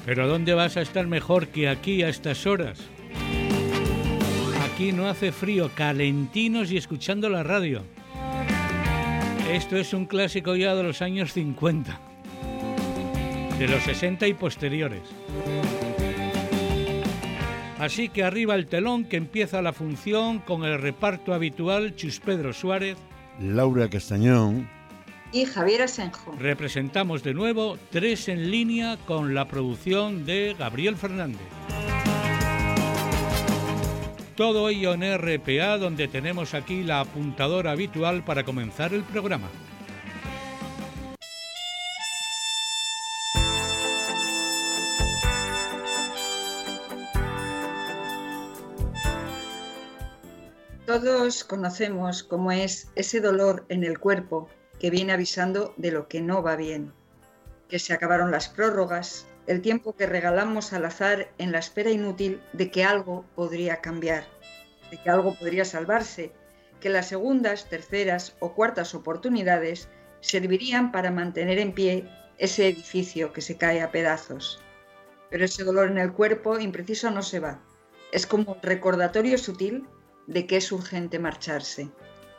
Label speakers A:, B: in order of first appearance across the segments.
A: Pero ¿dónde vas a estar mejor que aquí a estas horas? Aquí no hace frío, calentinos y escuchando la radio. Esto es un clásico ya de los años 50, de los 60 y posteriores. Así que arriba el telón, que empieza la función con el reparto habitual: Chus Pedro Suárez,
B: Laura Castañón
C: y Javier Asenjo.
A: Representamos de nuevo Tres en Línea con la producción de Gabriel Fernández. Todo ello en RPA, donde tenemos aquí la apuntadora habitual para comenzar el programa.
C: Todos conocemos cómo es ese dolor en el cuerpo que viene avisando de lo que no va bien, que se acabaron las prórrogas, el tiempo que regalamos al azar en la espera inútil de que algo podría cambiar, de que algo podría salvarse, que las segundas, terceras o cuartas oportunidades servirían para mantener en pie ese edificio que se cae a pedazos. Pero ese dolor en el cuerpo impreciso no se va, es como un recordatorio sutil de que es urgente marcharse.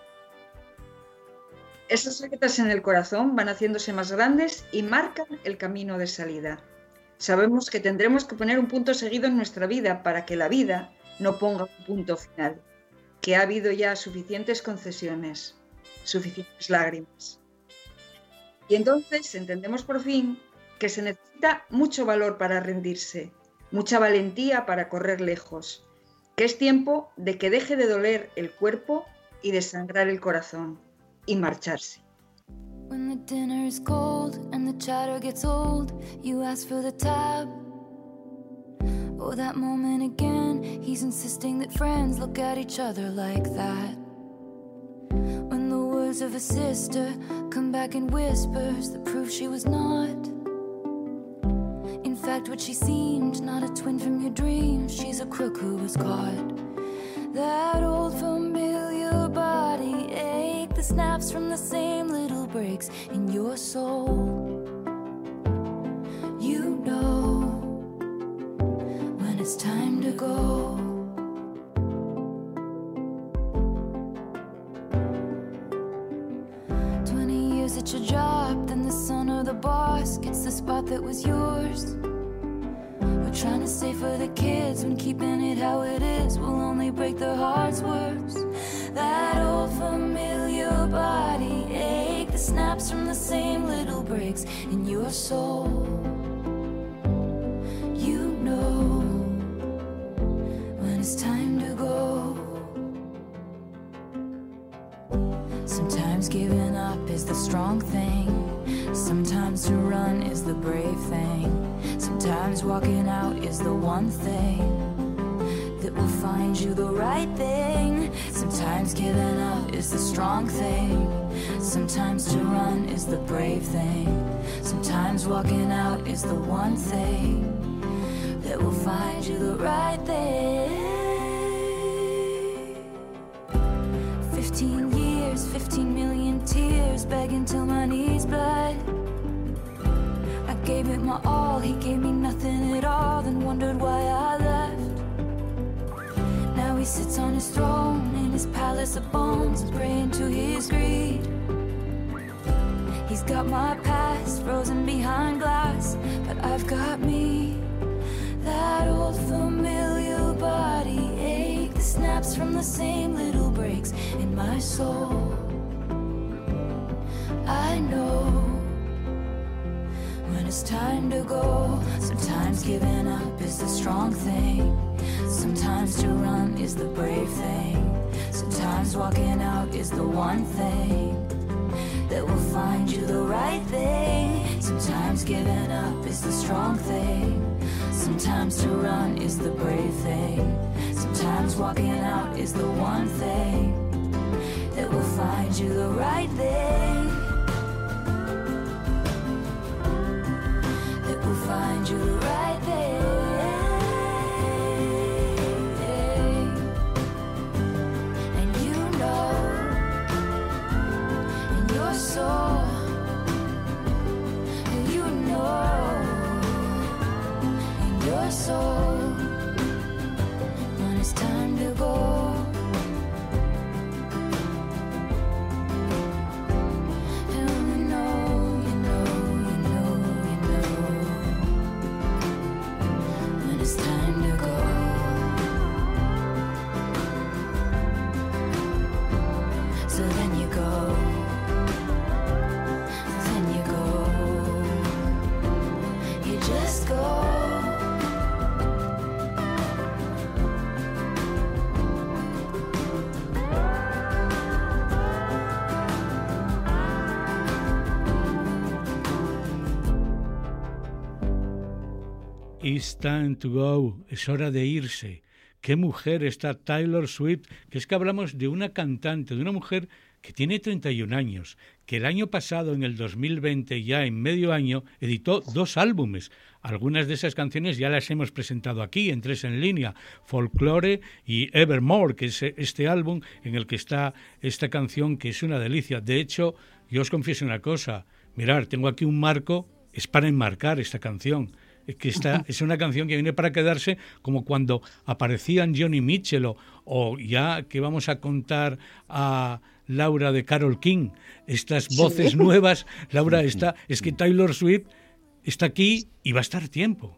C: Esas grietas en el corazón van haciéndose más grandes y marcan el camino de salida. Sabemos que tendremos que poner un punto seguido en nuestra vida para que la vida no ponga un punto final, que ha habido ya suficientes concesiones, suficientes lágrimas. Y entonces entendemos por fin que se necesita mucho valor para rendirse, mucha valentía para correr lejos, que es tiempo de que deje de doler el cuerpo y de sangrar el corazón y marcharse.
D: When the dinner is cold and the chatter gets old, you ask for the tab. Oh, that moment again, he's insisting that friends look at each other like that. When the words of a sister come back in whispers that prove she was not, in fact, what she seemed, not a twin from your dreams, she's a crook who was caught. That old familiar body ache, the snaps from the same little breaks in your soul. You know when it's time to go. At your job, then the son or the boss gets the spot that was yours. We're trying to save for the kids when keeping it how it is will only break their hearts worse. That old familiar body ache, the snaps from the same little breaks in your soul. You know when it's time to go. Sometimes giving up is the strong thing. Sometimes to run is the brave thing. Sometimes walking out is the one thing that will find you the right thing. Sometimes giving up is the strong thing. Sometimes to run is the brave thing. Sometimes walking out is the one thing that will find you the right thing. 15 years, 15 million tears, begging till my knees bled. I gave it my all, he gave me nothing at all, then wondered why I left. Now he sits on his throne in his palace of bones, praying to his greed. He's got my past frozen behind glass, but I've got me. That old familiar body ache, the snaps from the same little breaks in my soul. I know when it's time to go. Sometimes giving up is the strong thing. Sometimes to run is the brave thing. Sometimes walking out is the one thing that will find you the right thing. Sometimes giving up is the strong thing. Sometimes to run is the brave thing. Sometimes walking out is the one thing that will find you the right thing. That will find you the right thing. And you know in your soul, you know
A: It's time to go, es hora de irse. Qué mujer está Taylor Swift, que es que hablamos de una cantante, de una mujer que tiene 31 años, que el año pasado, en el 2020, ya en medio año, editó 2 álbumes. Algunas de esas canciones ya las hemos presentado aquí, en 3 en línea, Folklore y Evermore, que es este álbum en el que está esta canción, que es una delicia. De hecho, yo os confieso una cosa, mirad, tengo aquí un marco, es para enmarcar esta canción. Que esta es una canción que viene para quedarse, como cuando aparecían Johnny Mitchell o ya que vamos a contar a Laura de Carole King, estas voces nuevas. Laura, es que Taylor Swift está aquí y va a estar tiempo.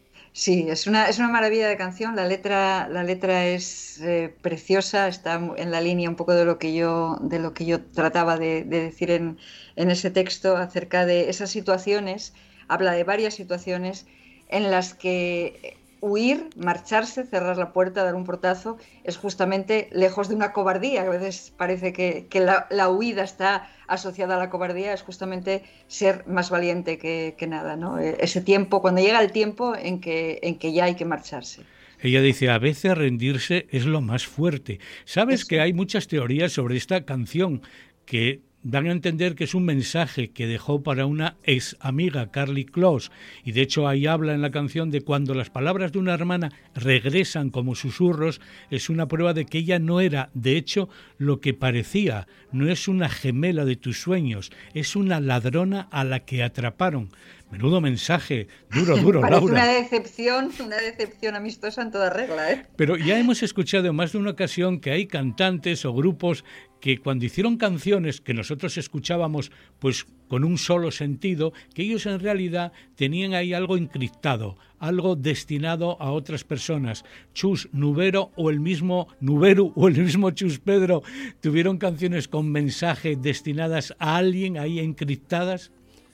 C: Sí, es una maravilla de canción. La letra es preciosa, está en la línea un poco de lo que yo trataba de decir en ese texto acerca de esas situaciones. Habla de varias situaciones en las que huir, marcharse, cerrar la puerta, dar un portazo, es justamente lejos de una cobardía. A veces parece que la huida está asociada a la cobardía, es justamente ser más valiente que nada, ¿no? Ese tiempo, cuando llega el tiempo en que ya hay que marcharse.
A: Ella dice, a veces rendirse es lo más fuerte. ¿Sabes que hay muchas teorías sobre esta canción que dan a entender que es un mensaje que dejó para una ex amiga, Karlie Kloss, y de hecho ahí habla en la canción de cuando las palabras de una hermana regresan como susurros, es una prueba de que ella no era, de hecho, lo que parecía, no es una gemela de tus sueños, es una ladrona a la que atraparon. Menudo mensaje, duro,
C: Laura.
A: Una
C: decepción amistosa en toda regla, ¿eh?
A: Pero ya hemos escuchado en más de una ocasión que hay cantantes o grupos que cuando hicieron canciones que nosotros escuchábamos pues con un solo sentido, que ellos en realidad tenían ahí algo encriptado, algo destinado a otras personas. Chus Nubero o el mismo Nuberu o el mismo Chus Pedro tuvieron canciones con mensajes destinadas a alguien ahí encriptadas.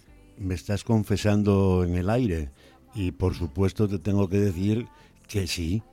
B: Me estás confesando en el aire y por supuesto te tengo que decir que sí,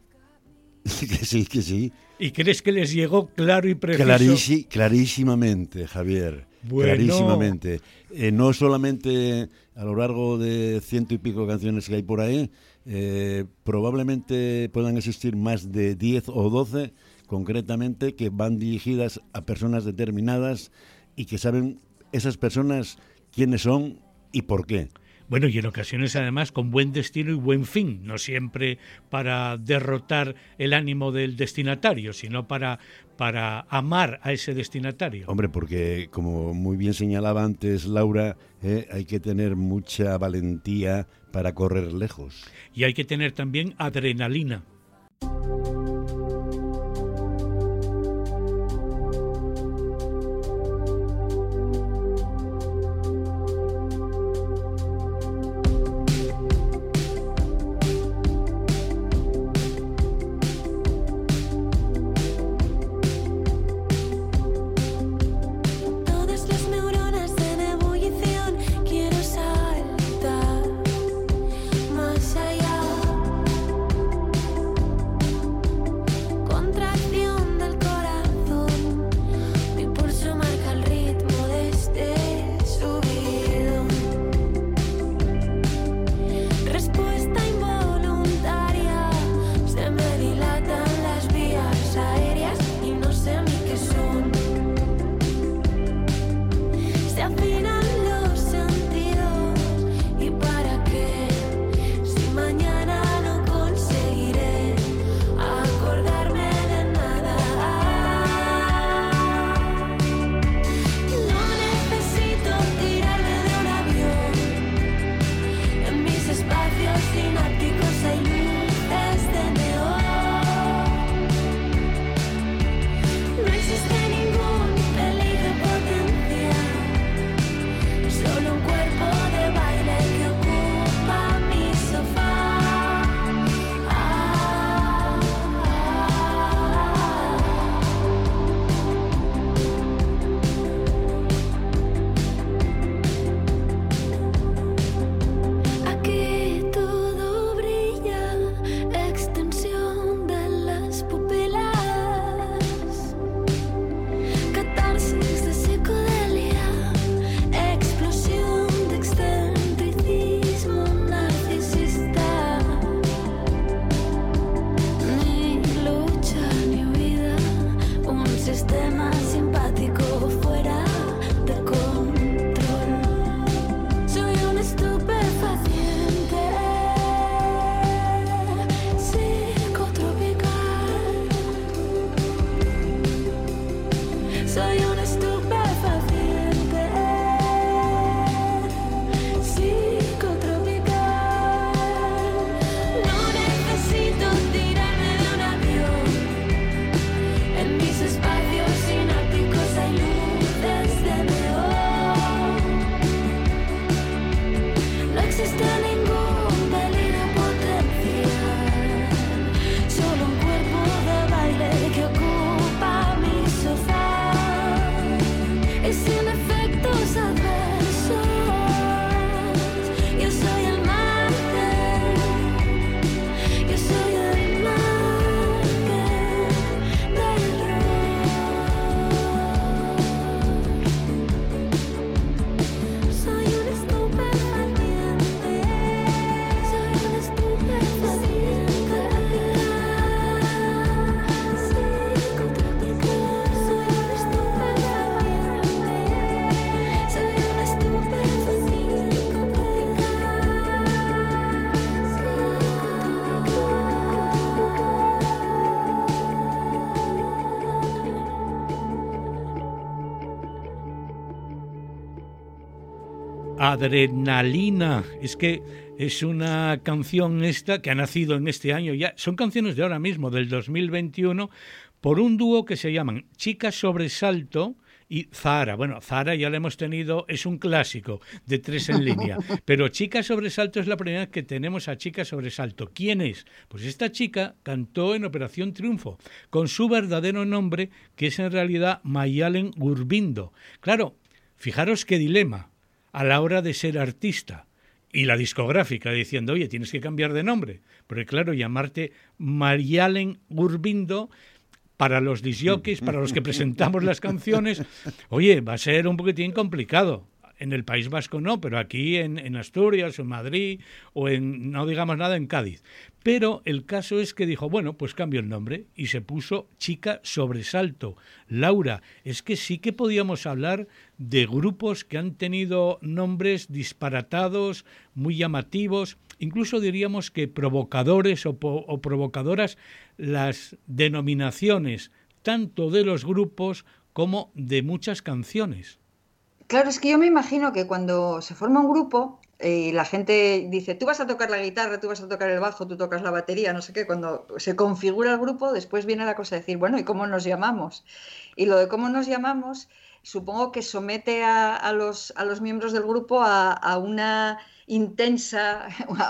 B: que sí.
A: ¿Y crees que les llegó claro y preciso?
B: Clarísimamente, Javier,
A: bueno.
B: Clarísimamente. No solamente a lo largo de 100 y pico canciones que hay por ahí, probablemente puedan existir más de 10 o 12 concretamente que van dirigidas a personas determinadas y que saben esas personas quiénes son y por qué.
A: Bueno, y en ocasiones además con buen destino y buen fin, no siempre para derrotar el ánimo del destinatario, sino para amar a ese destinatario.
B: Hombre, porque como muy bien señalaba antes Laura, hay que tener mucha valentía para correr lejos.
A: Y hay que tener también adrenalina. Adrenalina. Es que es una canción esta que ha nacido en este año ya. Son canciones de ahora mismo, del 2021, por un dúo que se llaman Chica Sobresalto y Zahara. Bueno, Zahara ya la hemos tenido, es un clásico de 3 en línea. Pero Chica Sobresalto es la primera vez que tenemos a Chica Sobresalto. ¿Quién es? Pues esta chica cantó en Operación Triunfo, con su verdadero nombre, que es en realidad Mayalen Gurbindo. Claro, fijaros qué dilema a la hora de ser artista. Y la discográfica diciendo, oye, tienes que cambiar de nombre. Porque claro, llamarte Mayalen Gurbindo, para los discjockeys, para los que presentamos las canciones, oye, va a ser un poquitín complicado. En el País Vasco no, pero aquí en Asturias, o en Madrid, o en, no digamos nada, en Cádiz. Pero el caso es que dijo, bueno, pues cambio el nombre y se puso Chica Sobresalto. Laura, es que sí que podíamos hablar de grupos que han tenido nombres disparatados, muy llamativos, incluso diríamos que provocadores o provocadoras las denominaciones tanto de los grupos como de muchas canciones.
C: Claro, es que yo me imagino que cuando se forma un grupo y la gente dice, tú vas a tocar la guitarra, tú vas a tocar el bajo, tú tocas la batería, no sé qué, cuando se configura el grupo, después viene la cosa de decir, bueno, ¿y cómo nos llamamos? Y lo de cómo nos llamamos, supongo que somete a los miembros del grupo a una intensa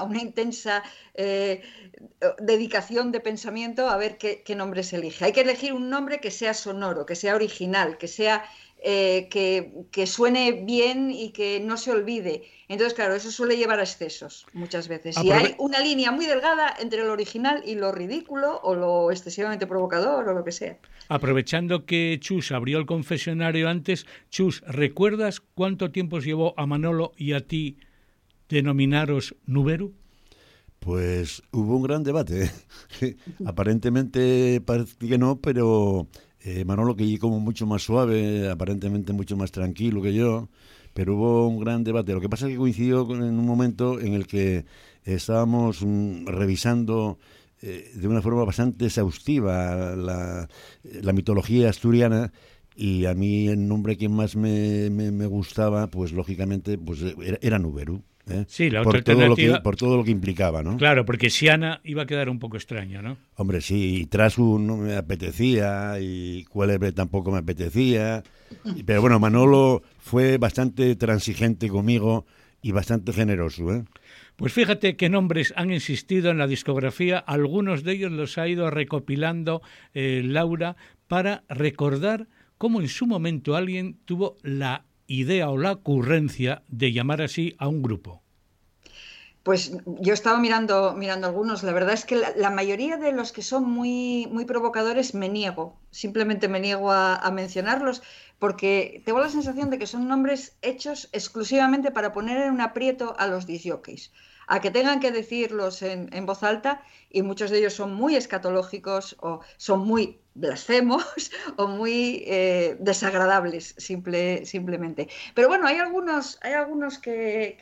C: dedicación de pensamiento a ver qué nombre se elige. Hay que elegir un nombre que sea sonoro, que sea original, que sea que suene bien y que no se olvide. Entonces, claro, eso suele llevar a excesos muchas veces. Y hay una línea muy delgada entre lo original y lo ridículo o lo excesivamente provocador o lo que sea.
A: Aprovechando que Chus abrió el confesionario antes, Chus, ¿recuerdas cuánto tiempo os llevó a Manolo y a ti denominaros Nuberu?
B: Pues hubo un gran debate. Aparentemente parece que no, pero Manolo, que como mucho más suave, aparentemente mucho más tranquilo que yo, pero hubo un gran debate. Lo que pasa es que coincidió en un momento en el que estábamos revisando de una forma bastante exhaustiva la mitología asturiana, y a mí el nombre que más me gustaba, pues lógicamente, pues era Nuberu.
A: Sí, la otra alternativa,
B: por todo lo que implicaba, ¿no?
A: Claro, porque Siana iba a quedar un poco extraño, ¿no?
B: Hombre, sí, y Trasu no me apetecía, y Cuélebre tampoco me apetecía, pero bueno, Manolo fue bastante transigente conmigo y bastante generoso, ¿eh?
A: Pues fíjate qué nombres han existido en la discografía, algunos de ellos los ha ido recopilando Laura para recordar cómo en su momento alguien tuvo la idea o la ocurrencia de llamar así a un grupo.
C: Pues yo estaba mirando algunos. La verdad es que la mayoría de los que son muy, muy provocadores simplemente me niego a mencionarlos, porque tengo la sensación de que son nombres hechos exclusivamente para poner en un aprieto a los discjockeys, a que tengan que decirlos en voz alta, y muchos de ellos son muy escatológicos o son muy blasfemos o muy desagradables simplemente. Pero bueno, hay algunos que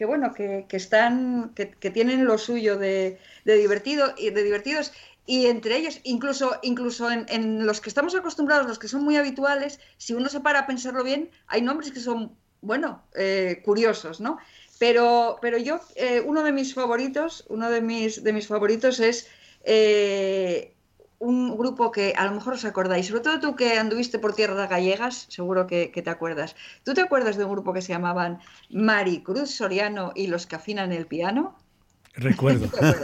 C: tienen lo suyo de divertidos, y entre ellos, incluso en los que estamos acostumbrados, los que son muy habituales, si uno se para a pensarlo bien, hay nombres que son, curiosos, ¿no? Pero yo, uno de mis favoritos es un grupo que a lo mejor os acordáis, sobre todo tú que anduviste por tierras gallegas, seguro que te acuerdas. ¿Tú te acuerdas de un grupo que se llamaban Maricruz Soriano y los que afinan el piano?
A: Recuerdo.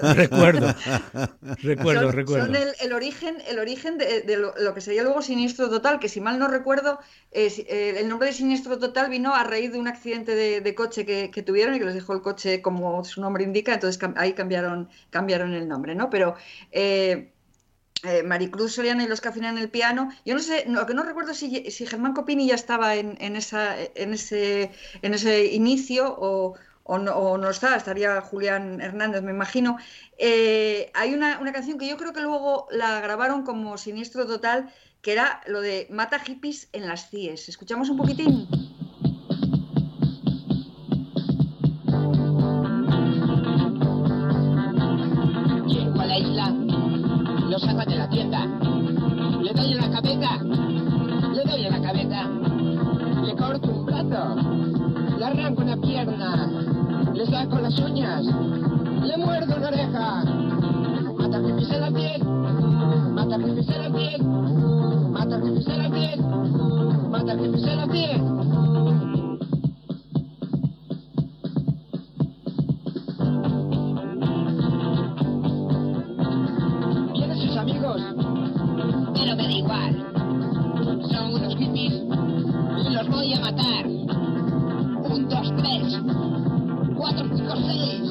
C: Son el origen de lo que sería luego Siniestro Total, que si mal no recuerdo, el nombre de Siniestro Total vino a raíz de un accidente de coche que tuvieron y que les dejó el coche como su nombre indica, entonces ahí cambiaron el nombre, ¿no? Pero Maricruz Soriano y los que afinan el piano, yo no sé, lo que no recuerdo si Germán Copini ya estaba en ese inicio o no estaría Julián Hernández, me imagino. Hay una canción que yo creo que luego la grabaron como Siniestro Total, que era lo de Mata hippies en las CIES. ¿Escuchamos un poquitín?
E: Llego a la isla, lo saco de la tienda, le doy en la cabeza, le corto un brazo, le arranco una pierna. pega con las uñas. Le muerdo la oreja. Mata al jefe, se la piel. Mata al jefe, se la piel. Mata al jefe, se la piel. Mata al jefe, se la piel. Vienen sus amigos. Pero me da igual. Son unos hippies y los voy a matar. 1, 2, 3, 4, 5, 6,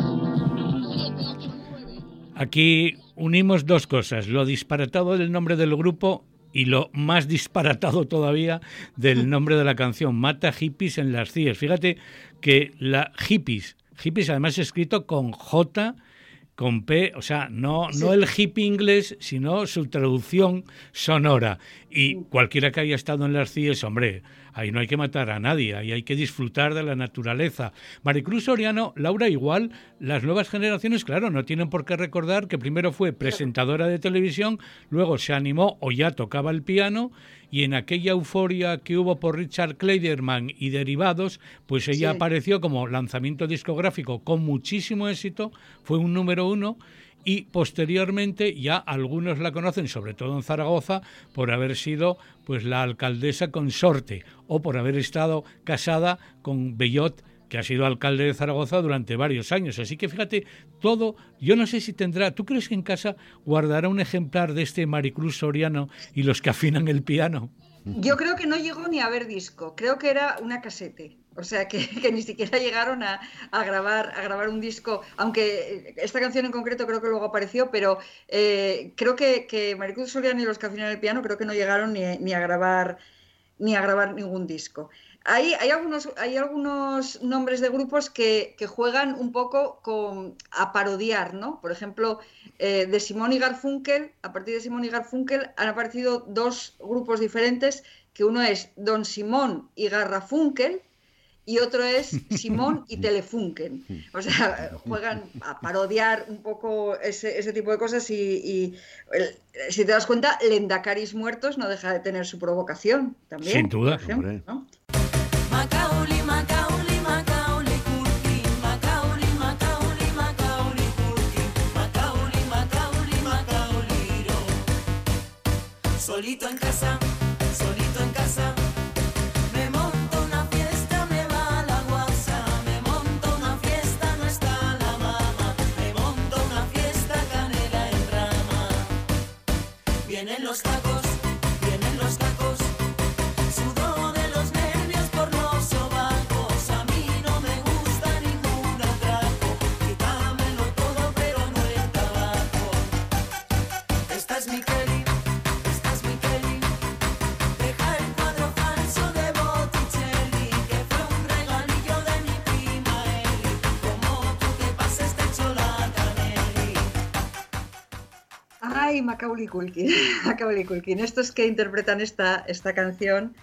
E: 7, 8, 9.
A: Aquí unimos dos cosas, lo disparatado del nombre del grupo y lo más disparatado todavía del nombre de la canción, Mata hippies en las CIES. Fíjate que la hippies además escrito con J, con P, o sea, no el hippie inglés, sino su traducción sonora. Y cualquiera que haya estado en las CIES, hombre, ahí no hay que matar a nadie, ahí hay que disfrutar de la naturaleza. Maricruz Soriano, Laura, igual, las nuevas generaciones, claro, no tienen por qué recordar que primero fue presentadora de televisión, luego se animó o ya tocaba el piano, y en aquella euforia que hubo por Richard Clayderman y derivados, pues ella apareció como lanzamiento discográfico con muchísimo éxito, fue un número 1, y posteriormente ya algunos la conocen, sobre todo en Zaragoza, por haber sido pues la alcaldesa consorte o por haber estado casada con Bellot, que ha sido alcalde de Zaragoza durante varios años. Así que fíjate, todo, yo no sé si tendrá, ¿tú crees que en casa guardará un ejemplar de este Maricruz Soriano y los que afinan el piano?
C: Yo creo que no llegó ni a ver disco, creo que era una casete. O sea, que ni siquiera llegaron a grabar un disco, aunque esta canción en concreto creo que luego apareció, pero creo que Maricruz Soriano y los que afinan el piano creo que no llegaron ni a grabar ningún disco. Hay algunos nombres de grupos que juegan un poco a parodiar, ¿no? Por ejemplo, de Simón y Garfunkel, a partir de Simón y Garfunkel han aparecido dos grupos diferentes, que uno es Don Simón y Garrafunkel, y otro es Simón y Telefunken. O sea, juegan a parodiar un poco ese tipo de cosas y si te das cuenta, Lendacaris Muertos no deja de tener su provocación también.
A: Sin duda,
C: por ejemplo, ¿no?
F: Macaulay, Macaulay, Macaulay Culkin, Macaulay, Macaulay, Macaulay Culkin, Macaulay, Macaulay, Macaulay Culkin. Solito en casa, me monto una fiesta, me va la guasa, me monto una fiesta, no está la mama, me monto una fiesta, canela en rama. Vienen los tacos, sudo de los nervios por los sobacos, a mí no me gusta ningún atraco, quítamelo todo pero no el tabaco. Esta es mi Kelly, deja el cuadro falso de Botticelli, que fue un regalillo de mi prima Eli, como tú que pases te echo la caneli.
C: Ay, Macaulay Culkin. Estos que interpretan esta canción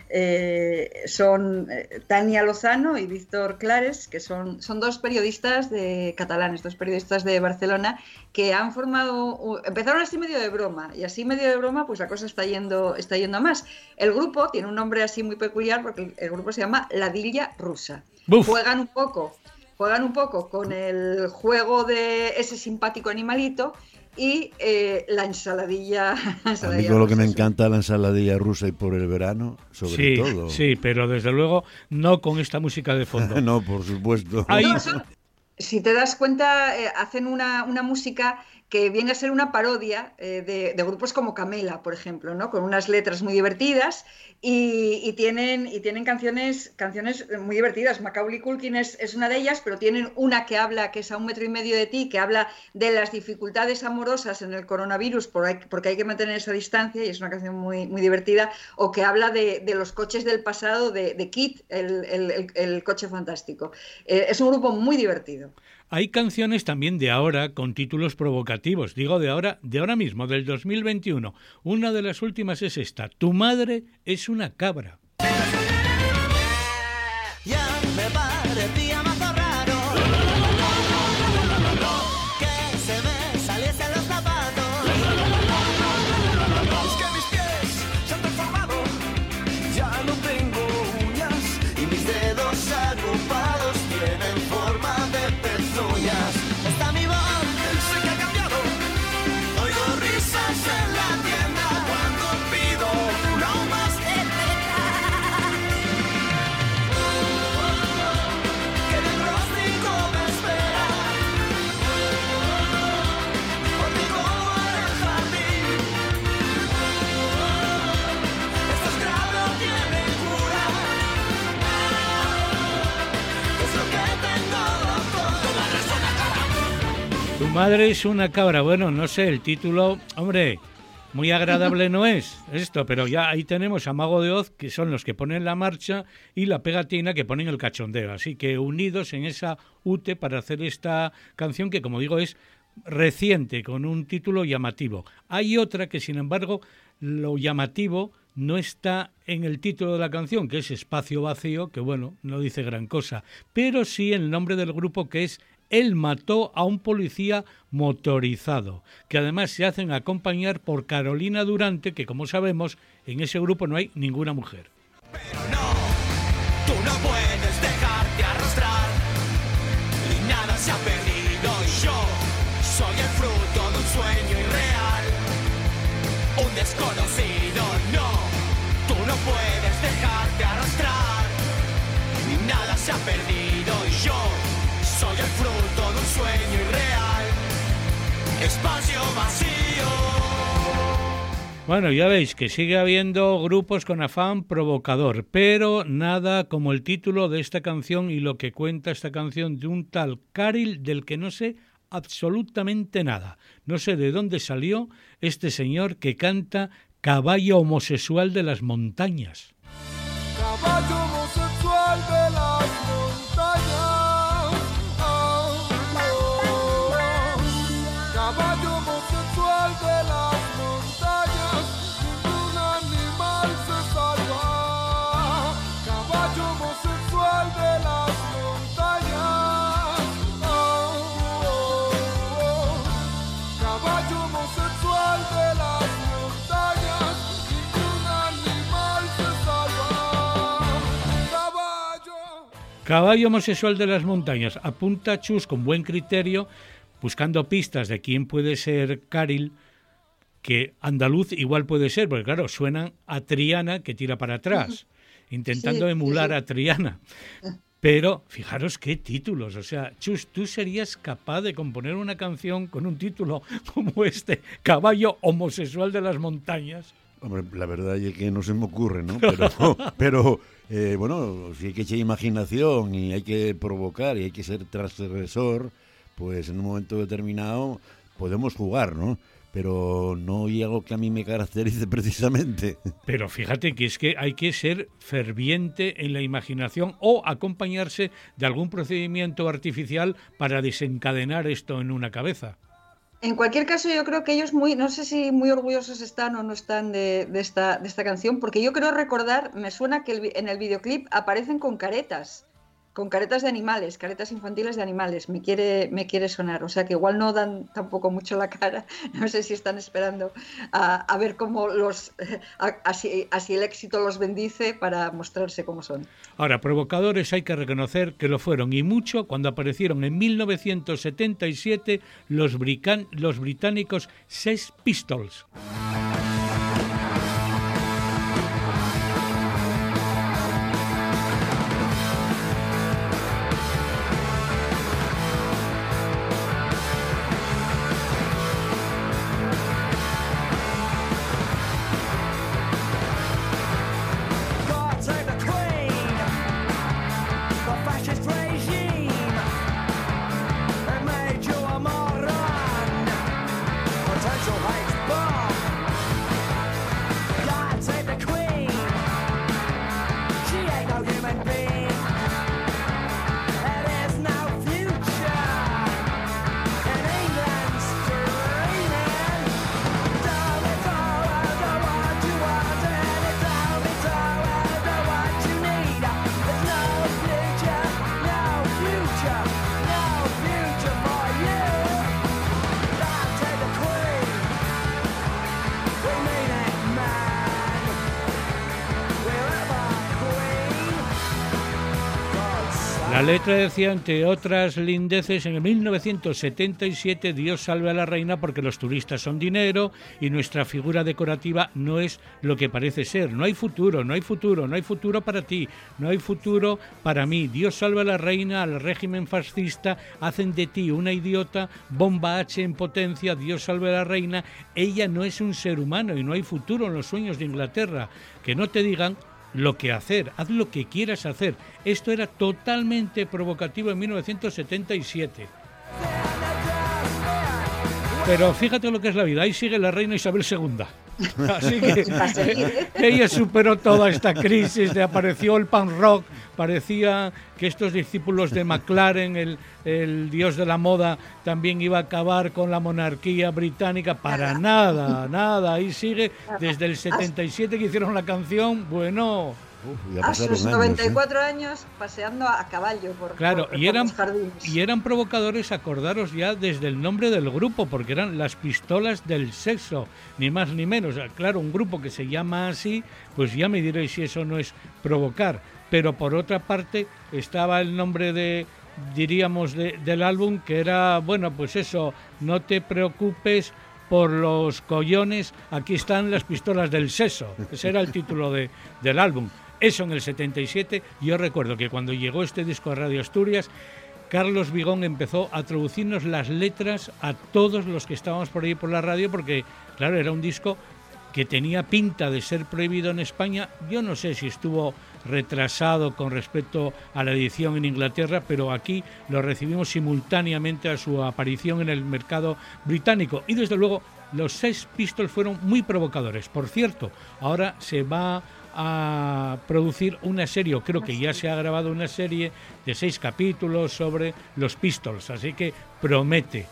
C: son Tania Lozano y Víctor Clares, que son dos periodistas catalanes, dos periodistas de Barcelona, que empezaron así medio de broma, y así medio de broma pues la cosa está yendo a más. El grupo tiene un nombre así muy peculiar porque el grupo se llama Ladilla Rusa.
A: Buf.
C: Juegan un poco con el juego de ese simpático animalito y la ensaladilla.
B: A mí con lo que me encanta la ensaladilla rusa y por el verano, sobre todo.
A: Sí, pero desde luego no con esta música de fondo.
B: No, por supuesto.
C: Si te das cuenta, hacen una música que viene a ser una parodia de grupos como Camela, por ejemplo, ¿no? Con unas letras muy divertidas y tienen canciones muy divertidas. Macaulay Culkin es una de ellas, pero tienen una que es A 1,5 metros de ti, que habla de las dificultades amorosas en el coronavirus porque hay que mantener esa distancia, y es una canción muy, muy divertida, o que habla de los coches del pasado, de Kit, el coche fantástico. Es un grupo muy divertido.
A: Hay canciones también de ahora con títulos provocativos, digo de ahora mismo, del 2021. Una de las últimas es esta: Tu madre es una cabra.
F: Ya me parecía mazo raro que se me saliesen los zapatos. Es que mis pies se han transformado, ya no tengo uñas y mis dedos agrupados tienen forma de pelo.
A: Tu madre es una cabra. Bueno, no sé, el título, hombre, muy agradable no es esto, pero ya ahí tenemos a Mago de Oz, que son los que ponen la marcha, y la Pegatina, que ponen el cachondeo. Así que unidos en esa UTE para hacer esta canción que, como digo, es reciente, con un título llamativo. Hay otra que, sin embargo, lo llamativo no está en el título de la canción, que es Espacio Vacío, que bueno, no dice gran cosa, pero sí el nombre del grupo, que es Él mató a un policía motorizado, que además se hacen acompañar por Carolina Durante, que como sabemos, en ese grupo no hay ninguna mujer.
F: Pero no, tú no puedes dejarte arrastrar y nada se ha perdido. Yo soy el fruto de un sueño irreal, un desconocido. No, tú no puedes dejarte arrastrar y nada se ha perdido. Yo soy el fruto de un sueño irreal, espacio vacío.
A: Bueno, ya veis que sigue habiendo grupos con afán provocador, pero nada como el título de esta canción y lo que cuenta esta canción de un tal Caril del que no sé absolutamente nada. No sé de dónde salió este señor que canta Caballo homosexual de las montañas.
G: Caballo homosexual de las montañas. Caballo homosexual de las montañas. Ningún animal se salva. Caballo homosexual de las montañas. Caballo homosexual de las montañas. Ningún animal se salva.
A: Caballo homosexual de las montañas. Apunta Chus con buen criterio, buscando pistas de quién puede ser Caril, que andaluz igual puede ser, porque claro, suenan a Triana que tira para atrás, intentando emular a Triana. Pero fijaros qué títulos, o sea, Chus, ¿tú serías capaz de componer una canción con un título como este, Caballo homosexual de las montañas?
B: Hombre, la verdad es que no se me ocurre, ¿no? Pero bueno, si hay que echar imaginación y hay que provocar y hay que ser transgresor, pues en un momento determinado podemos jugar, ¿no? Pero no hay algo que a mí me caracterice precisamente.
A: Pero fíjate que es que hay que ser ferviente en la imaginación o acompañarse de algún procedimiento artificial para desencadenar esto en una cabeza.
C: En cualquier caso, yo creo que ellos no sé si muy orgullosos están o no están de esta canción, porque yo creo recordar, me suena que en el videoclip aparecen con caretas de animales, caretas infantiles de animales, me quiere sonar, o sea que igual no dan tampoco mucho la cara, no sé si están esperando a ver cómo así el éxito los bendice para mostrarse como son.
A: Ahora, provocadores hay que reconocer que lo fueron, y mucho cuando aparecieron en 1977 los británicos Sex Pistols. La letra decía, entre otras lindeces, en el 1977 Dios salve a la reina porque los turistas son dinero y nuestra figura decorativa no es lo que parece ser. No hay futuro, no hay futuro, no hay futuro para ti, no hay futuro para mí. Dios salve a la reina, al régimen fascista, hacen de ti una idiota, bomba H en potencia, Dios salve a la reina. Ella no es un ser humano y no hay futuro en los sueños de Inglaterra. Que no te digan lo que hacer, haz lo que quieras hacer. Esto era totalmente provocativo en 1977. Pero fíjate lo que es la vida, ahí sigue la reina Isabel II. Así que ella superó toda esta crisis, apareció el punk rock, parecía que estos discípulos de McLaren, el dios de la moda, también iba a acabar con la monarquía británica. Para nada, ahí sigue desde el 77 que hicieron la canción, bueno...
C: A sus 94 años paseando a caballo por los jardines.
A: Y eran provocadores, acordaros ya desde el nombre del grupo, porque eran las pistolas del sexo, ni más ni menos. Claro, un grupo que se llama así, pues ya me diréis si eso no es provocar. Pero por otra parte estaba el nombre del álbum, que era, bueno, pues eso, no te preocupes por los collones, aquí están las pistolas del sexo. Ese era el título del álbum. Eso en el 77. Yo recuerdo que cuando llegó este disco a Radio Asturias, Carlos Vigón empezó a traducirnos las letras a todos los que estábamos por ahí por la radio, porque, claro, era un disco que tenía pinta de ser prohibido en España. Yo no sé si estuvo retrasado con respecto a la edición en Inglaterra, pero aquí lo recibimos simultáneamente a su aparición en el mercado británico. Y desde luego los Sex Pistols fueron muy provocadores. Por cierto, ahora se va a producir una serie, o creo que ya se ha grabado una serie de 6 capítulos sobre los Pistols, así que promete.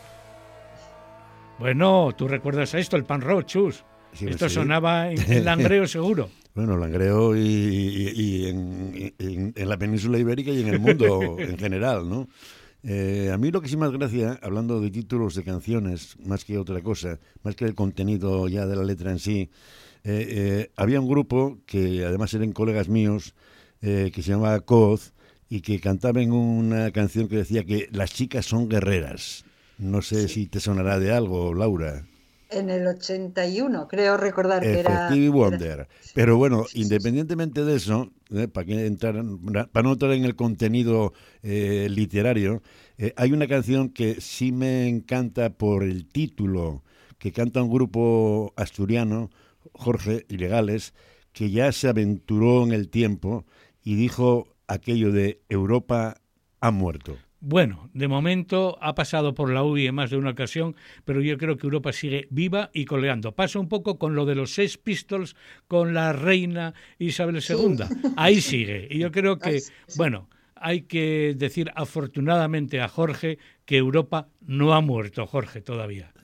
A: Bueno, tú recuerdas a esto, el punk rock, Chus. Sí, esto sí sonaba en Langreo seguro.
B: Bueno, Langreo y en la península ibérica y en el mundo en general, ¿no? A mí lo que sí más gracia, hablando de títulos de canciones, más que otra cosa, más que el contenido ya de la letra en sí, había un grupo que además eran colegas míos, que se llamaba Coz, y que cantaban una canción que decía que las chicas son guerreras. No sé si te sonará de algo, Laura.
C: En el 81, creo recordar que era...
B: Stevie Wonder. Pero bueno, independientemente de eso, para no entrar en el contenido literario, hay una canción que sí me encanta por el título, que canta un grupo asturiano, Jorge Ilegales, que ya se aventuró en el tiempo y dijo aquello de Europa ha muerto.
A: Bueno, de momento ha pasado por la UBI en más de una ocasión, pero yo creo que Europa sigue viva y coleando. Pasa un poco con lo de los Sex Pistols, con la reina Isabel II. Ahí sigue. Y yo creo que, bueno, hay que decir afortunadamente a Jorge que Europa no ha muerto, Jorge, todavía.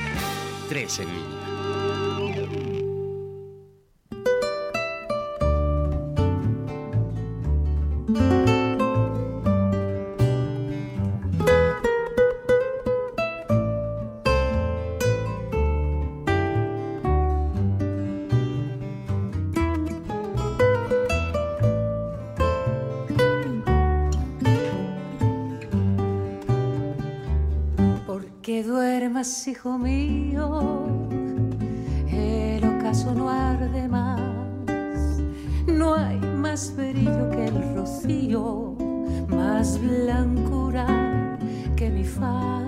H: 3 en línea.
I: Hijo mío, el ocaso no arde más, no hay más brillo que el rocío, más blancura que mi faz.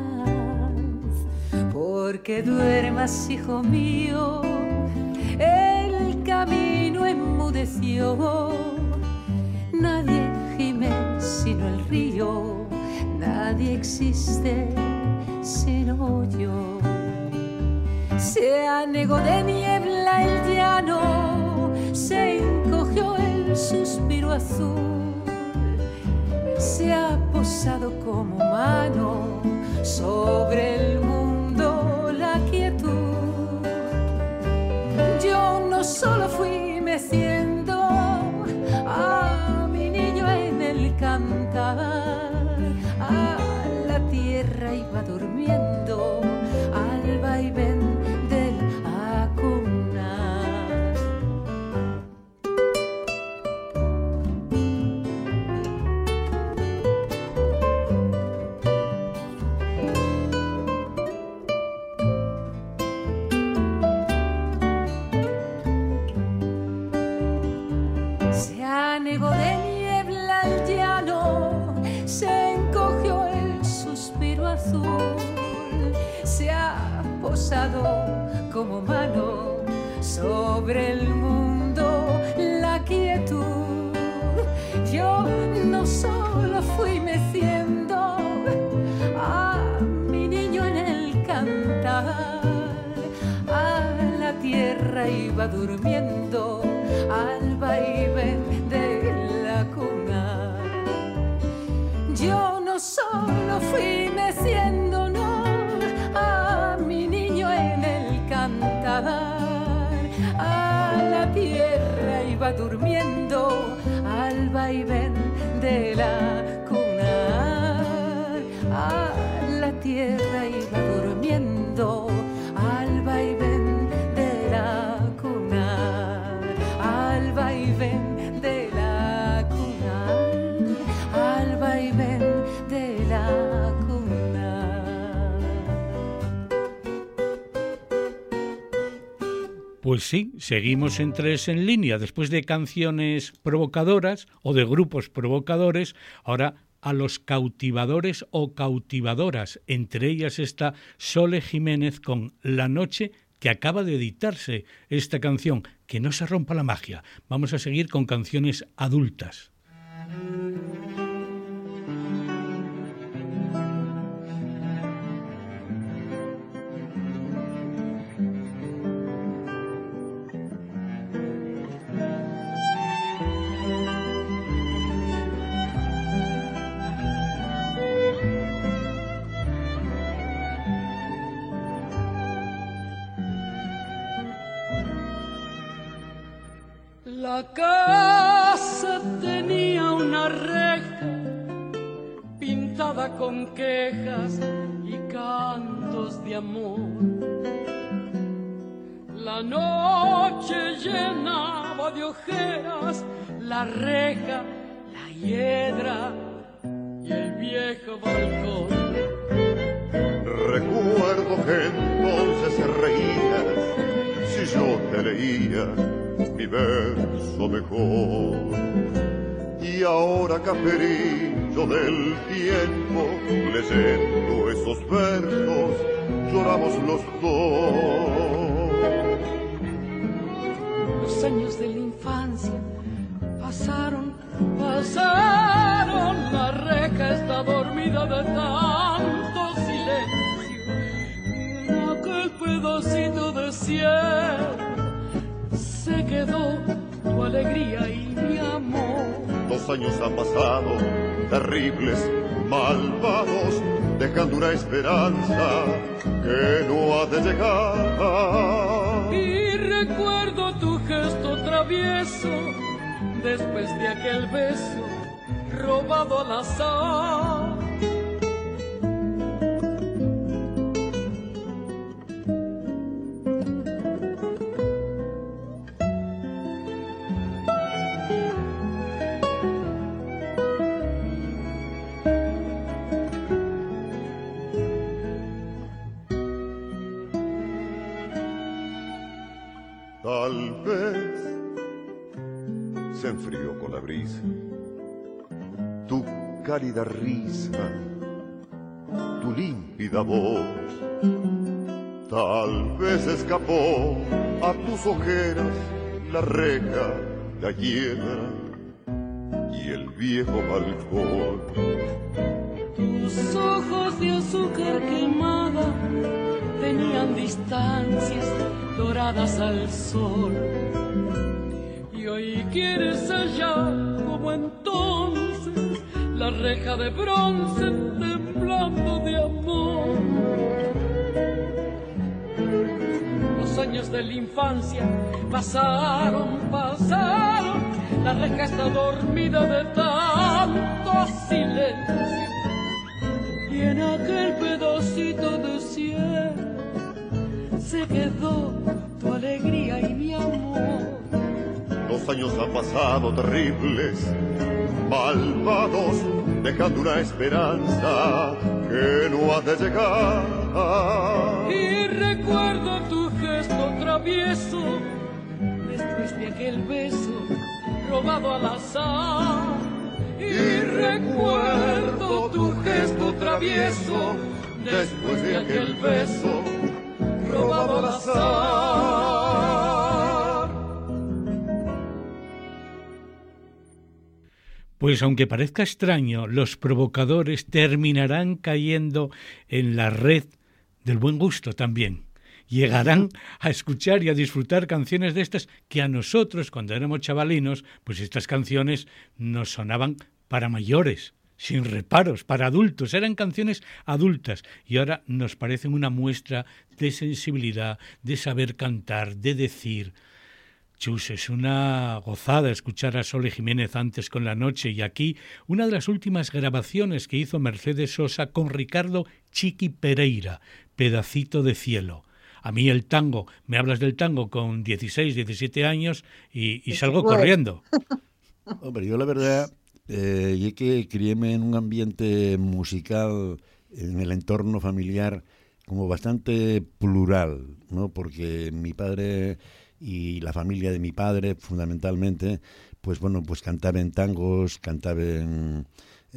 I: Porque duermas, hijo mío, el camino enmudeció, nadie gime sino el río, nadie existe sino yo. Se anegó de niebla el llano, se encogió el suspiro azul, se ha posado como mano sobre el mundo la quietud. Yo no solo fui meciendo a mi niño en el cantar, a la tierra iba durmiendo al vaivén del acunar. Se anegó de niebla el llano, se encogió el suspiro azul, se ha posado como mano sobre el mundo la quietud. Yo no solo fui meciendo a mi niño en el cantar, tierra iba durmiendo al vaivén de la cuna. Yo no solo fui meciendo, no, a mi niño en el cantar. A la tierra iba durmiendo al vaivén de la cuna. A la tierra iba durmiendo al vaivén de la cuna. Al vaivén de la cuna. Al vaivén de la cuna.
A: Pues sí, seguimos en Tres en Línea. Después de canciones provocadoras o de grupos provocadores, ahora a los cautivadores o cautivadoras. Entre ellas está Sole Jiménez con La Noche, que acaba de editarse esta canción. Que no se rompa la magia. Vamos a seguir con canciones adultas.
J: La casa tenía una reja pintada con quejas y cantos de amor. La noche llenaba de ojeras la reja, la hiedra y el viejo balcón.
K: Recuerdo que entonces reías si yo te leía mi verso mejor. Y ahora, caperillo del tiempo, leyendo esos versos, lloramos los dos.
J: Los años de la infancia pasaron, la reja está dormida de tanto silencio. Aquel pedacito de cielo se quedó tu alegría y mi amor.
K: 2 años han pasado, terribles, malvados, dejando una esperanza que no ha de llegar.
J: Y recuerdo tu gesto travieso, después de aquel beso robado al azar.
K: Tal vez se enfrió con la brisa tu cálida risa, tu límpida voz. Tal vez escapó a tus ojeras la reja, la hiedra y el viejo balcón.
J: Tus ojos de azúcar quemada tenían distancias doradas al sol. Y hoy quieres hallar como entonces la reja de bronce temblando de amor. Los años de la infancia pasaron, la reja está dormida de tanto silencio. Y en aquel pedacito de cielo se quedó tu alegría y mi amor.
K: 2 años han pasado terribles, malvados, dejando una esperanza que no ha de llegar.
J: Y recuerdo tu gesto travieso, después de aquel beso robado al azar. Y recuerdo tu gesto travieso, después de aquel beso robado al azar.
A: Pues aunque parezca extraño, los provocadores terminarán cayendo en la red del buen gusto también. llegarán a escuchar y a disfrutar canciones de estas que a nosotros, cuando éramos chavalinos, pues estas canciones nos sonaban para mayores, sin reparos, para adultos. Eran canciones adultas y ahora nos parecen una muestra de sensibilidad, de saber cantar, de decir. Chus, es una gozada escuchar a Sole Jiménez antes con La Noche, y aquí una de las últimas grabaciones que hizo Mercedes Sosa con Ricardo Chiqui Pereira, Pedacito de Cielo. A mí el tango, me hablas del tango con 16, 17 años y salgo corriendo.
B: Hombre, yo la verdad, yo que criéme en un ambiente musical, en el entorno familiar, como bastante plural, ¿no? Porque mi padre y la familia de mi padre, fundamentalmente, pues bueno, pues cantaban tangos, cantaban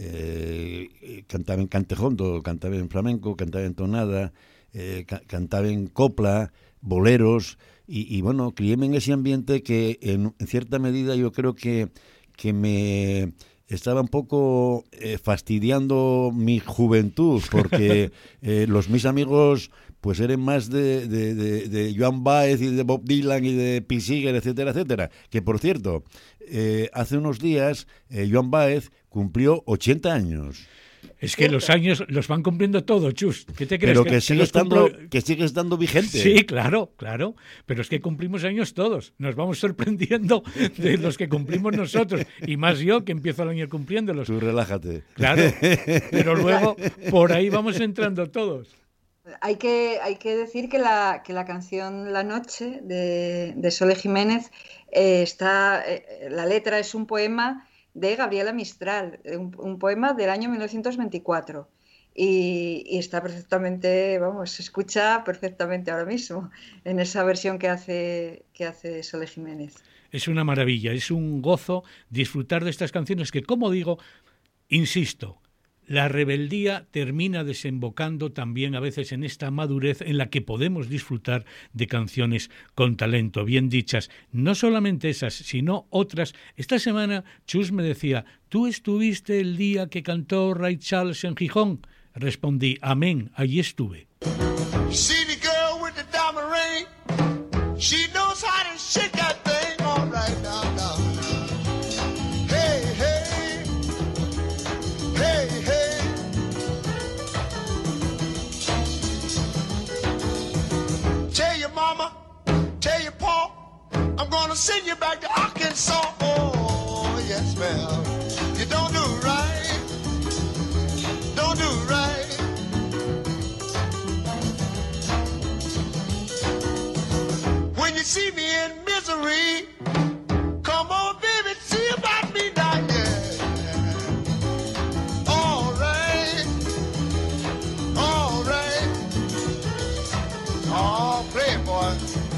B: cantejondo, cantaban flamenco, cantaban tonada, cantaban copla, boleros, y bueno, criéme en ese ambiente que en cierta medida yo creo que me estaba un poco fastidiando mi juventud, porque mis amigos pues eran más de Joan Baez y de Bob Dylan y de Pete Seeger, etcétera, etcétera. Que, por cierto, hace unos días Joan Baez cumplió 80 años.
A: Es que los años los van cumpliendo todos, Chus. ¿Qué te crees?
B: Pero que sigue estando vigente.
A: Sí, claro. Pero es que cumplimos años todos. Nos vamos sorprendiendo de los que cumplimos nosotros. Y más yo, que empiezo el año cumpliéndolos.
B: Tú relájate.
A: Claro, pero luego por ahí vamos entrando todos.
C: Hay que decir que la canción La Noche de Sole Jiménez la letra es un poema de Gabriela Mistral, un poema del año 1924, y está perfectamente, se escucha perfectamente ahora mismo en esa versión que hace Sole Jiménez.
A: Es una maravilla, es un gozo disfrutar de estas canciones que, como digo, insisto, la rebeldía termina desembocando también a veces en esta madurez en la que podemos disfrutar de canciones con talento, bien dichas. No solamente esas, sino otras. Esta semana Chus me decía, ¿tú estuviste el día que cantó Ray Charles en Gijón? Respondí, amén, allí estuve.
G: See the girl with the diamond ring. She knows how to shake that thing all right now. Hey, hey, hey, hey. Tell your mama, tell your pa, I'm gonna send you back to Arkansas. Oh, yes, ma'am. You don't do right. Don't do right. When you see me in misery, come on, baby, see about me now, yeah. All right, all right. Oh, play it, boy.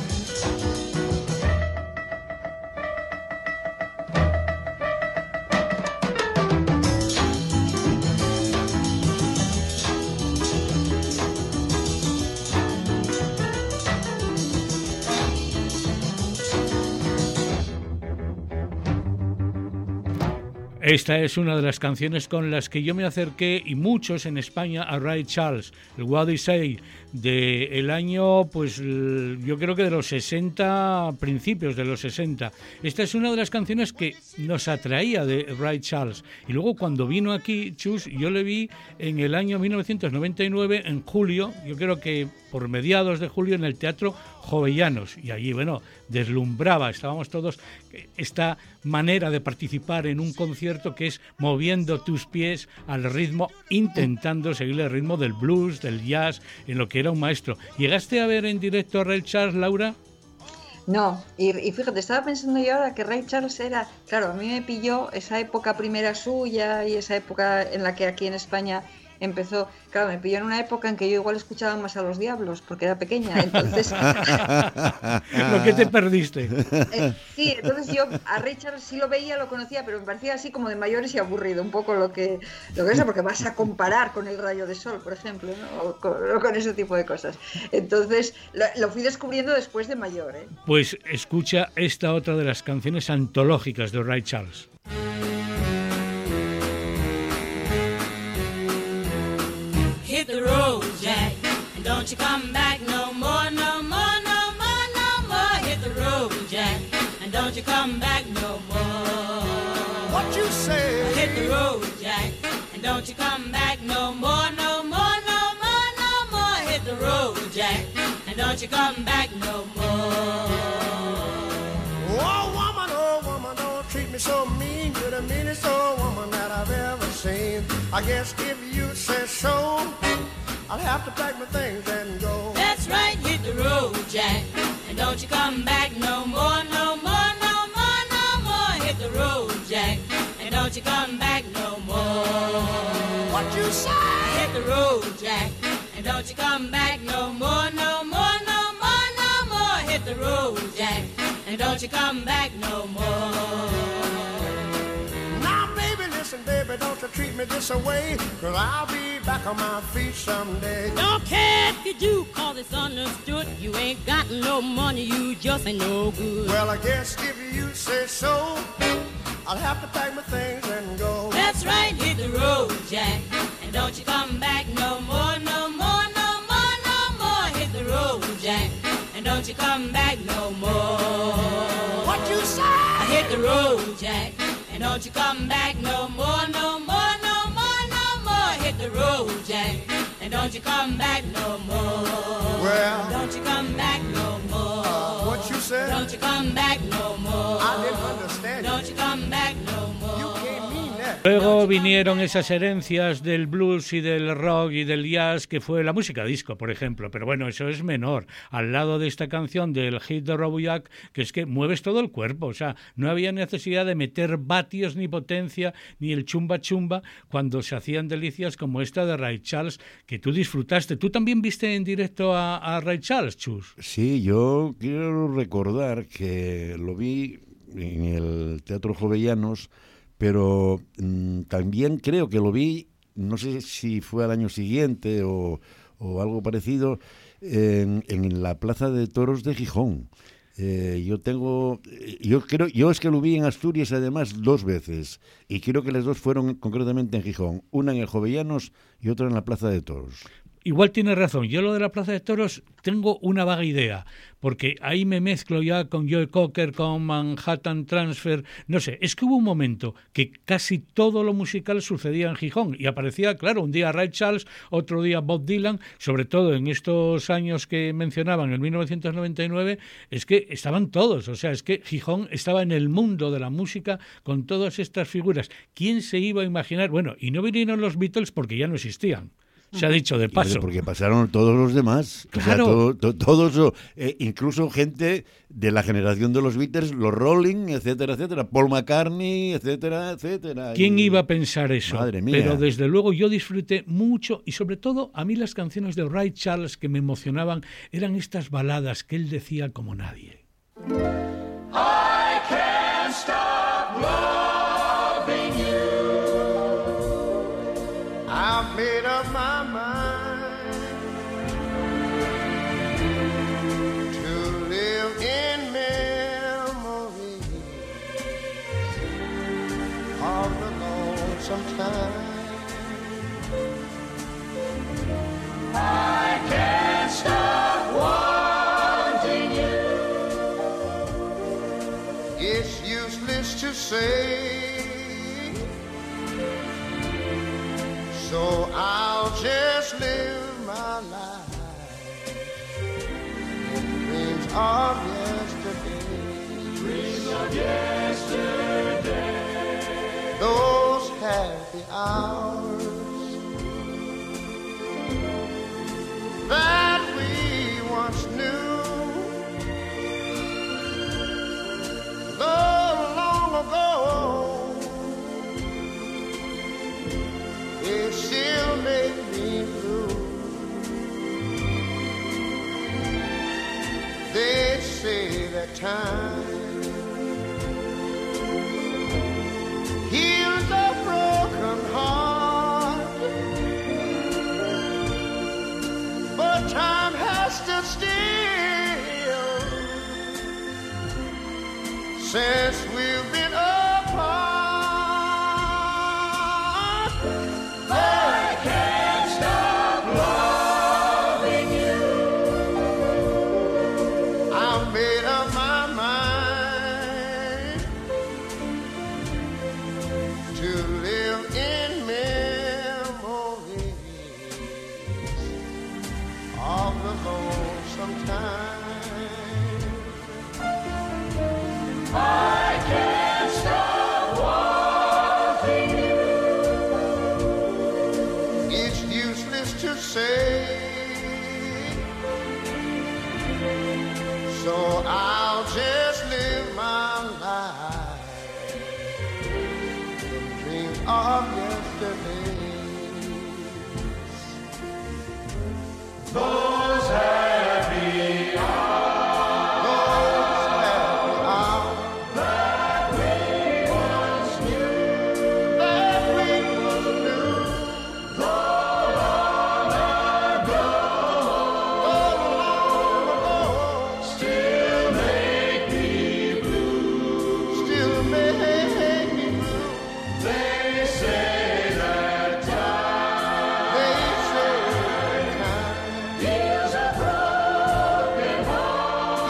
A: Esta es una de las canciones con las que yo me acerqué, y muchos en España, a Ray Charles, el What They Say, del año, pues yo creo que de los 60, principios de los 60. Esta es una de las canciones que nos atraía de Ray Charles. Y luego cuando vino aquí, Chus, yo le vi en el año 1999, en julio, yo creo que por mediados de julio, en el Teatro Jovellanos, y allí, bueno, deslumbraba, estábamos todos, esta manera de participar en un concierto que es moviendo tus pies al ritmo, intentando seguir el ritmo del blues, del jazz, en lo que era un maestro. ¿Llegaste a ver en directo a Ray Charles, Laura?
C: No, y fíjate, estaba pensando yo ahora que Ray Charles era, claro, a mí me pilló esa época primera suya y esa época en la que aquí en España empezó, claro, me pilló en una época en que yo igual escuchaba más a Los Diablos, porque era pequeña, entonces...
A: Lo que te perdiste.
C: Sí, entonces yo a Ray Charles sí lo veía, lo conocía, pero me parecía así como de mayores y aburrido, un poco lo que es, porque vas a comparar con El Rayo de Sol, por ejemplo, ¿no? o con ese tipo de cosas. Entonces lo fui descubriendo después de mayor, ¿eh?
A: Pues escucha esta otra de las canciones antológicas de Ray Charles.
F: Hit the road, Jack,
E: and don't you come back no more, no more, no more, no more. Hit the road, Jack, and don't you come back no more.
G: What you say?
E: Hit the road, Jack, and don't you come back no more, no more, no more, no more. Hit the road, Jack, and don't you come back no more.
G: Oh woman, don't treat me so mean. You're the meanest old woman that I've ever seen. I guess if you say so, I'll have to pack my things and go.
E: That's right, hit the road, Jack, and don't you come back no more, no more, no more, no more. Hit the road, Jack, and don't you come back no more.
G: What you say?
E: Hit the road, Jack, and don't you come back no more, no more, no more, no more. Hit the road, Jack, and don't you come back no more.
G: Now, baby, listen, baby, don't you treat me this away, 'cause I'll be back on my feet someday.
E: Don't care if you do, 'cause it's understood. You ain't got no money, you just ain't no good.
G: Well, I guess if you say so, I'll have to pack my things and go.
E: That's right, hit the road, Jack, and don't you come back no more, no more, no more, no more. Hit the road, Jack, and don't you come back no more.
G: What you say?
E: Hit the road, Jack, and don't you come back no more, no more, no more, no more. Hit the road, Jack, and don't you come back no more.
G: Well,
E: don't you come back no more.
G: What you said?
E: Don't you come back no more.
G: I didn't understand.
E: Don't you come back no more.
G: You can't mean that.
A: Luego vinieron esas herencias del blues y del rock y del jazz, que fue la música disco, por ejemplo. Pero bueno, eso es menor. Al lado de esta canción del Hit the Road Jack, que es que mueves todo el cuerpo. O sea, no había necesidad de meter vatios ni potencia, ni el chumba chumba, cuando se hacían delicias como esta de Ray Charles, que tú disfrutaste. ¿Tú también viste en directo a Ray Charles, Chus?
B: Sí, yo quiero recordar que lo vi en el Teatro Jovellanos, pero también creo que lo vi, no sé si fue al año siguiente o algo parecido, en la Plaza de Toros de Gijón. Yo es que lo vi en Asturias además 2 veces, y creo que las 2 fueron concretamente en Gijón, una en el Jovellanos y otra en la Plaza de Toros.
A: Igual tienes razón. Yo lo de la Plaza de Toros tengo una vaga idea, porque ahí me mezclo ya con Joe Cocker, con Manhattan Transfer. No sé, es que hubo un momento que casi todo lo musical sucedía en Gijón y aparecía, claro, un día Ray Charles, otro día Bob Dylan, sobre todo en estos años que mencionaban, en 1999, es que estaban todos. O sea, es que Gijón estaba en el mundo de la música con todas estas figuras. ¿Quién se iba a imaginar? Bueno, y no vinieron los Beatles porque ya no existían. Se ha dicho de paso.
B: Porque pasaron todos los demás.
A: Claro.
B: O sea, todos, incluso gente de la generación de los Beatles, los Rolling, etcétera, etcétera. Paul McCartney, etcétera, etcétera.
A: ¿Quién iba a pensar eso?
B: Madre mía.
A: Pero desde luego yo disfruté mucho, y sobre todo a mí las canciones de Ray Charles que me emocionaban eran estas baladas que él decía como nadie.
F: I can't stop loving you.
G: I've made up my mind to live in memory of the lonesome time.
F: I can't stop wanting you.
G: It's useless to say, so I'll just live my life in dreams of yesterday.
F: Dreams of yesterday.
G: Those happy hours that we once knew, though long ago, it still made me blue. They say that time heals a broken heart, but time has stood still since we've been apart.
F: I can't stop loving you.
G: of the lonesome time. I can't stop wanting you. It's useless to say, so I'll just live my life and dream of yesterdays. Those happy hours that we once knew, though long ago, still make me blue. Still make me blue. They say that time heals a broken heart.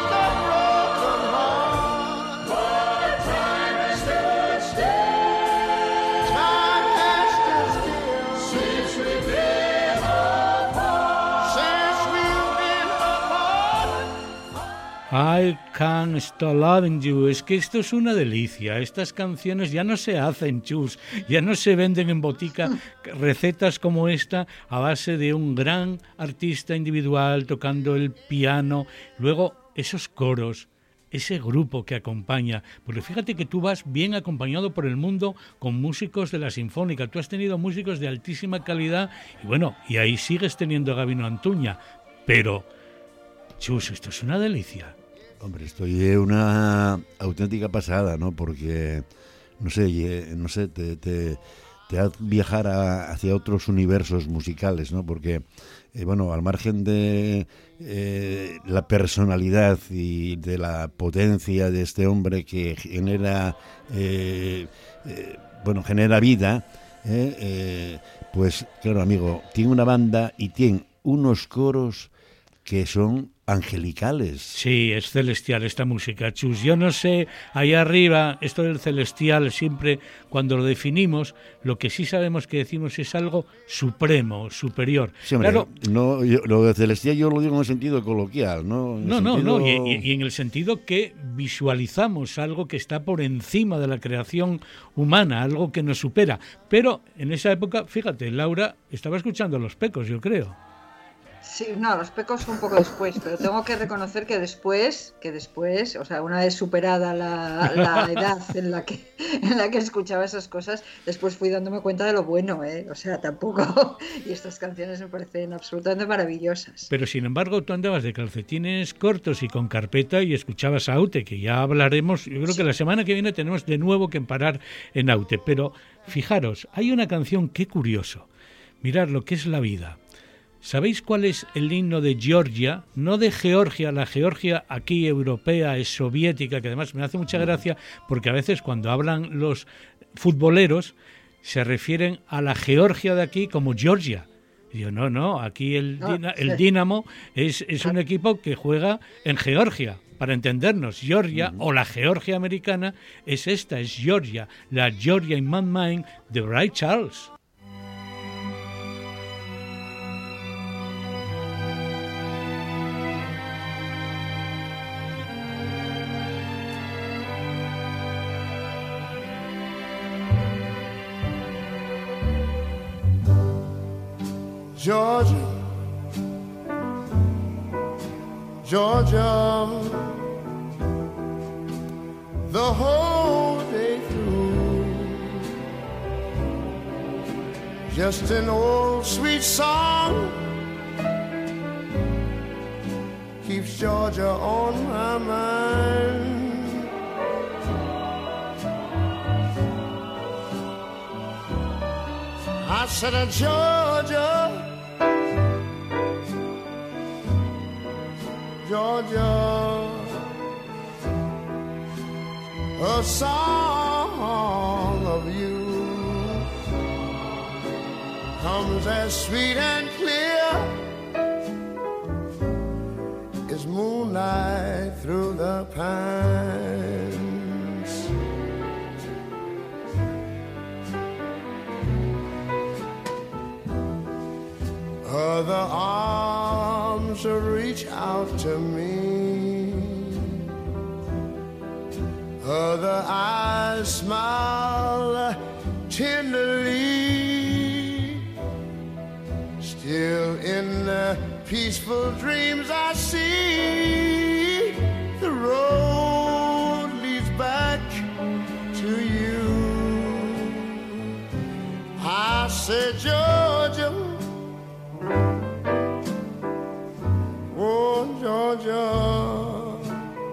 G: But time has stood still. Time has stood still since we've been apart. Since we've been apart.
A: I Can't Stop Loving You. Es que esto es una delicia. Estas canciones ya no se hacen, Chus, ya no se venden en botica recetas como esta a base de un gran artista individual tocando el piano, luego esos coros, ese grupo que acompaña, porque fíjate que tú vas bien acompañado por el mundo con músicos de la Sinfónica, tú has tenido músicos de altísima calidad y bueno, y ahí sigues teniendo a Gabino Antuña, pero Chus, esto es una delicia.
B: Hombre, esto es una auténtica pasada, ¿no? Porque, no sé, te hace viajar hacia otros universos musicales, ¿no? Porque, bueno, al margen de la personalidad y de la potencia de este hombre que genera, genera vida, pues, claro, amigo, tiene una banda y tiene unos coros que son angelicales.
A: Sí, es celestial esta música, Chus. Yo no sé, ahí arriba, esto del celestial, siempre cuando lo definimos, lo que sí sabemos que decimos es algo supremo, superior.
B: Sí, hombre,
A: claro,
B: lo de celestial yo lo digo en el sentido coloquial, ¿no?
A: Y en el sentido que visualizamos algo que está por encima de la creación humana, algo que nos supera. Pero en esa época, fíjate, Laura estaba escuchando a Los Pecos, yo creo.
C: Sí, no, Los Pecos un poco después, pero tengo que reconocer que después, o sea, una vez superada la edad en la que escuchaba esas cosas, después fui dándome cuenta de lo bueno, o sea, tampoco, y estas canciones me parecen absolutamente maravillosas.
A: Pero sin embargo, tú andabas de calcetines cortos y con carpeta y escuchabas a Aute, que ya hablaremos, yo creo que la semana que viene tenemos de nuevo que parar en Aute, pero fijaros, hay una canción, qué curioso, mirad lo que es la vida. ¿Sabéis cuál es el himno de Georgia? No de Georgia, la Georgia aquí europea es soviética, que además me hace mucha gracia porque a veces cuando hablan los futboleros se refieren a la Georgia de aquí como Georgia. Y yo, no, aquí el Dinamo es un equipo que juega en Georgia. Para entendernos, Georgia o la Georgia americana es Georgia, la Georgia in my mind de Ray Charles.
G: Georgia, Georgia, the whole day through, just an old sweet song keeps Georgia on my mind. I said, Georgia, Georgia, a song of you comes as sweet and clear as moonlight through the pines. Other arms arms reach out to me. Other eyes smile tenderly. Still in the peaceful dreams I see, the road leads back to you. I said, Georgia, oh Georgia,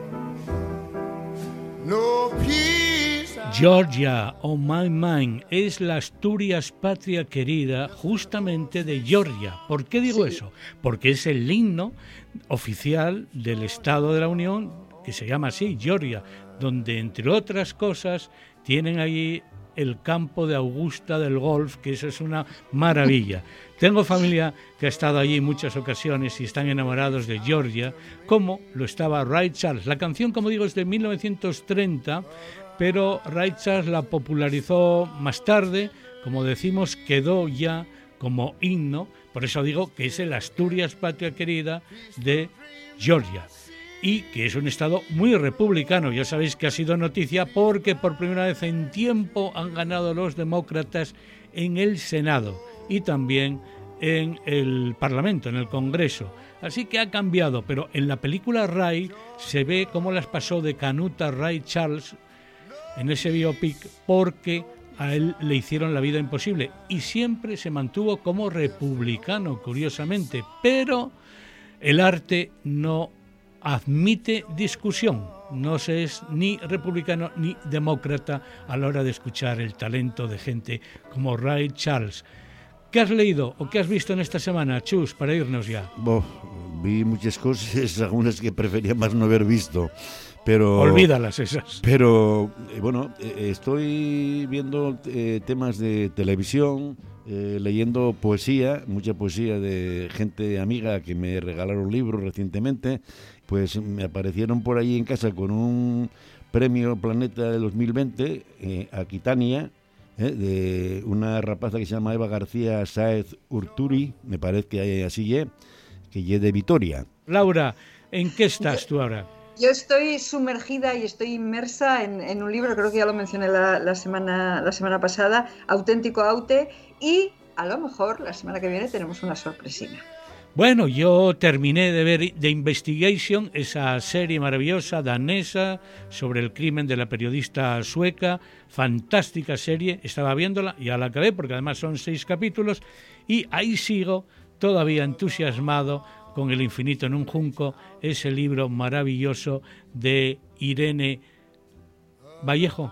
G: no peace.
A: Georgia on My Mind es la Asturias patria querida justamente de Georgia. ¿Por qué digo eso? Porque es el himno oficial del Estado de la Unión, que se llama así, Georgia, donde entre otras cosas tienen allí el campo de Augusta del golf, que eso es una maravilla. Tengo familia que ha estado allí en muchas ocasiones y están enamorados de Georgia, como lo estaba Ray Charles. La canción, como digo, es de 1930, pero Ray Charles la popularizó más tarde, como decimos, quedó ya como himno, por eso digo que es el Asturias patria querida de Georgia, y que es un estado muy republicano. Ya sabéis que ha sido noticia porque por primera vez en tiempo han ganado los demócratas en el Senado y también en el Parlamento, en el Congreso. Así que ha cambiado, pero en la película Ray se ve cómo las pasó de canuta Ray Charles en ese biopic, porque a él le hicieron la vida imposible y siempre se mantuvo como republicano, curiosamente, pero el arte no admite discusión, no se es ni republicano ni demócrata a la hora de escuchar el talento de gente como Ray Charles. ¿Qué has leído o qué has visto en esta semana, Chus, para irnos ya?
B: Vi muchas cosas, algunas que prefería más no haber visto. Pero,
A: olvídalas esas.
B: Pero bueno, estoy viendo temas de televisión, leyendo poesía, mucha poesía de gente amiga que me regalaron libros recientemente. Pues me aparecieron por ahí en casa con un premio Planeta de 2020, Aquitania, de una rapaza que se llama Eva García Sáez Urturi, me parece que así que es de Vitoria.
A: Laura, ¿en qué estás tú ahora?
C: Yo estoy sumergida y estoy inmersa en un libro, creo que ya lo mencioné la semana pasada, Auténtico Aute, y a lo mejor la semana que viene tenemos una sorpresina.
A: Bueno, yo terminé de ver The Investigation, esa serie maravillosa danesa sobre el crimen de la periodista sueca, fantástica serie, estaba viéndola, ya la acabé porque además son 6 capítulos y ahí sigo todavía entusiasmado con El infinito en un junco, ese libro maravilloso de Irene Vallejo.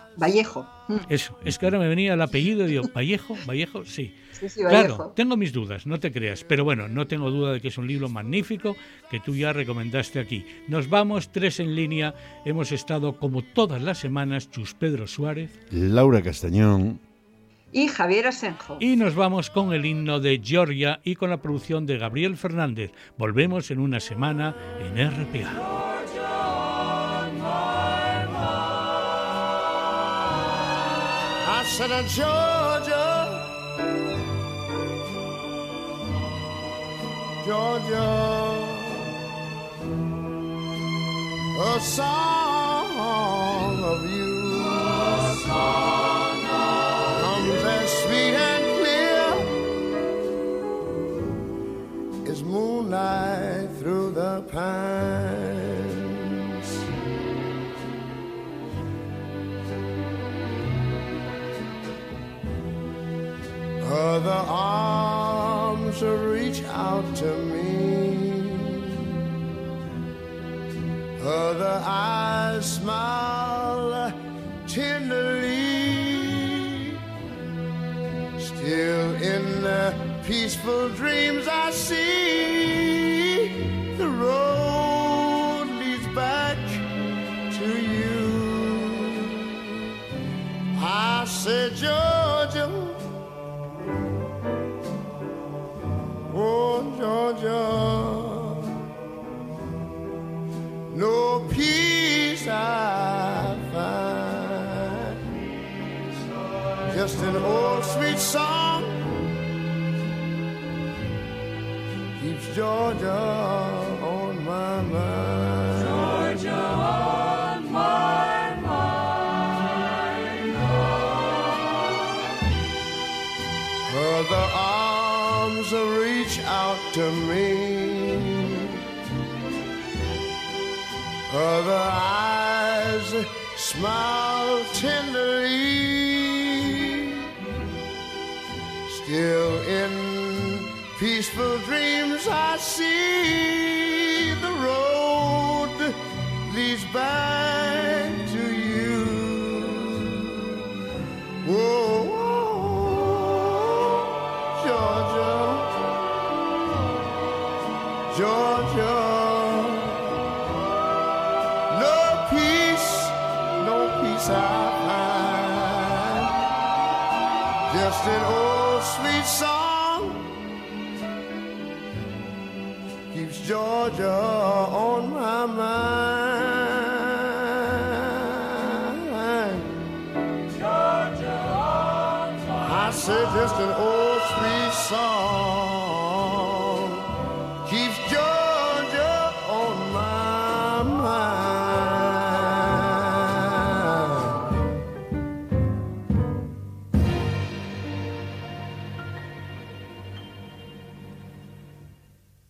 A: Eso, es que ahora me venía el apellido y digo, ¿Vallejo? Sí.
C: Sí, Vallejo.
A: Claro, tengo mis dudas, no te creas, pero bueno, no tengo duda de que es un libro magnífico que tú ya recomendaste aquí. Nos vamos, 3 en línea, hemos estado como todas las semanas, Chus Pedro Suárez,
B: Laura Castañón
C: y Javier Asenjo.
A: Y nos vamos con el himno de Georgia y con la producción de Gabriel Fernández. Volvemos en una semana en RPA.
G: I said, Georgia, Georgia, a song of you, comes as sweet and clear as moonlight through the pines. Other arms reach out to me. Other eyes smile tenderly. Still in the peaceful dreams I see, the road leads back to you. I said, Georgia, oh, Georgia, no peace I find, just an old sweet song keeps Georgia on my mind.
F: Georgia on my mind.
G: Her the arms reach out to me. Her the eyes smile tenderly. Still in peaceful dreams I see the road leads back to you. Whoa, whoa, Georgia, Georgia. No peace I find. Just an old sweet song keeps Georgia on my mind.
F: Georgia on my mind.
G: I said just an old sweet song